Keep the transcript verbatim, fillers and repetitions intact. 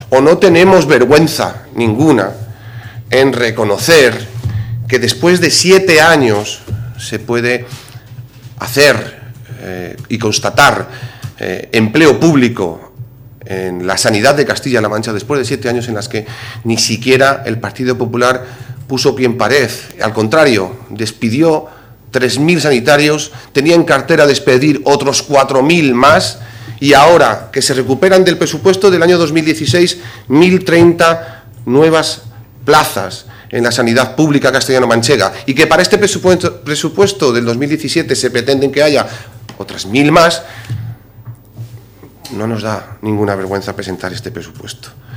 o no tenemos vergüenza ninguna en reconocer que después de siete años se puede hacer eh, y constatar eh, empleo público en la sanidad de Castilla-La Mancha, después de siete años en las que ni siquiera el Partido Popular puso pie en pared. Al contrario, despidió tres mil sanitarios, tenía en cartera despedir otros cuatro mil más, y ahora que se recuperan del presupuesto del año dos mil dieciséis mil treinta nuevas plazas en la sanidad pública castellano-manchega, y que para este presupuesto, presupuesto del dos mil diecisiete se pretenden que haya otras mil más, no nos da ninguna vergüenza presentar este presupuesto.